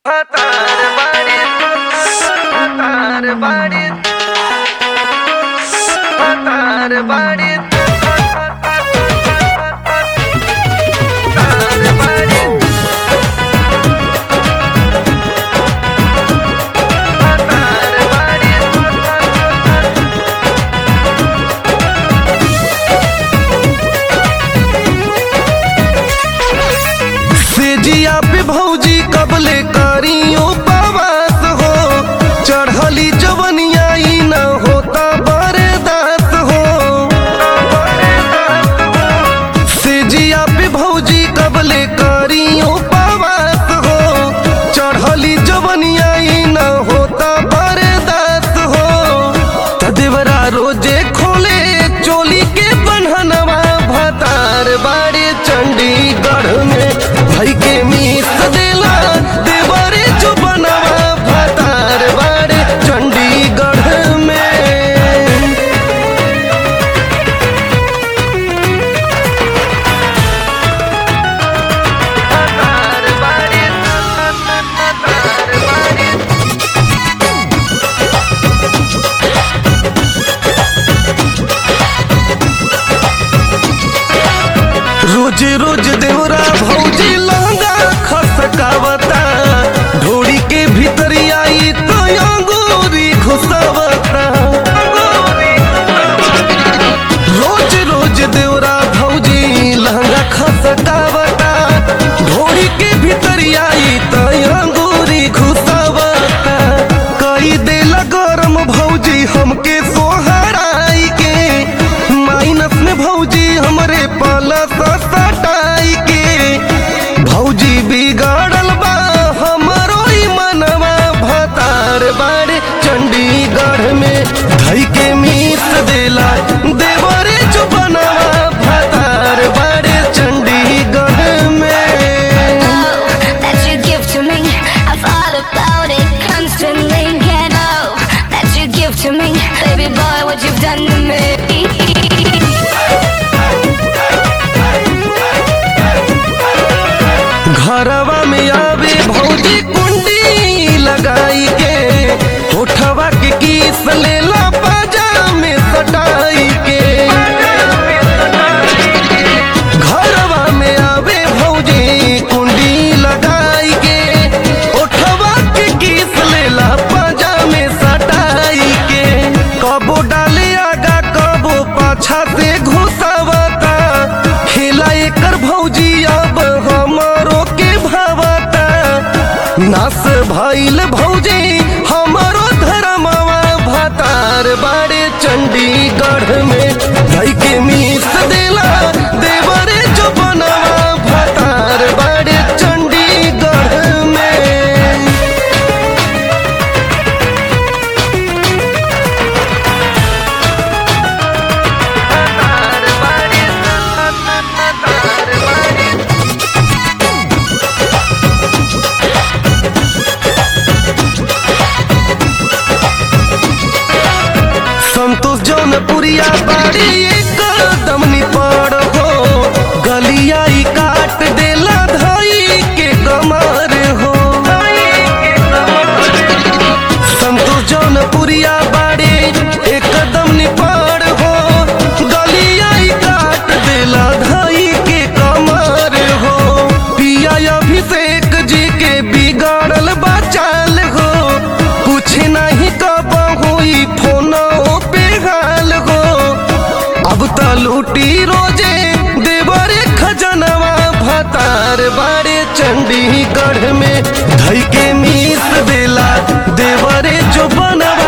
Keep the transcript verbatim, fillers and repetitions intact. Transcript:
Fatar Badit, Fatar Badit, Fatar Badit, Fatar Badit, Fatar Badit. सेजिया पे भौजी कबले करियो पवास हो, चढ़ली जवनिया ई न होता बरदास हो। सेजिया पे भौजी कबले करियो पवास हो, चढ़ली जवनिया ई न होता बरदास हो। तदेवरा रोजे खोले चोली के बन्हनवा, भतार बाड़े चंडीगढ़ में भाई के मीस देला देवरे जो बनवा, भतार बाड़े चंडीगढ़ में। Fatar Badit, Fatar Badit. रोज रोज देवरा भौजी लहंगा खसकावता, ढोड़ी के भीतरी आई तो अंगूरी घुसवता। रोज रोज देवरा भौजी लहंगा खसकावता, ढोड़ी के भीतरी आई तो अंगूरी घुसवता। कई देला गरम भौजी हमके सोहराई के, माइनस में भौजी हमरे पलस सटाई के। भौजी बिगड़ल बा हमरो ई मनवा, भतार बाड़े चंडीगढ़ में धई के मीस देला देवरे जो बनवा, भतार बाड़े चंडीगढ़ में। That you give to me, I've thought about it constantly. Can't know that you give to me, baby boy, what you've done to me. घरवा में आवे भौजी कुंडी लगाई के, होठवा के किस लेला पाजामे सटाई के। घरवा में आवे भौजी कुंडी लगाई के, होठवा के किस लेला पाजामे सटाई के। कबो डाले आगा कबो पाछा से घुसावता, खेला एकर भौजी अब हमरो के भावता। नास भइल भौजी हमरो धर्मवा, भतार बाड़े चंडीगढ़ में धई के मीस देला देवरे जो बनवा, भतार बाड़े चंडीगढ़ में। Fatar Badit, Fatar Badit. Santosh Jaunpuriya बाड़ी एकदम निपड़ हो, गलिया ई काट देला धई के कमर हो। संतोष जौनपुरिया बाड़ी एकदम निपड़ हो, गलिया ई काट देला धई के कमर हो। पिया अभिषेक जी के बिगाड़ल बचाल हो, कुछ नहीं कब हुई फोनो पे हाल हो। अब त लूटी रोजे देवरे खजनवा, भतार बाड़े चंडीगढ़ में धई के मीस देला देवरे जो बनवा।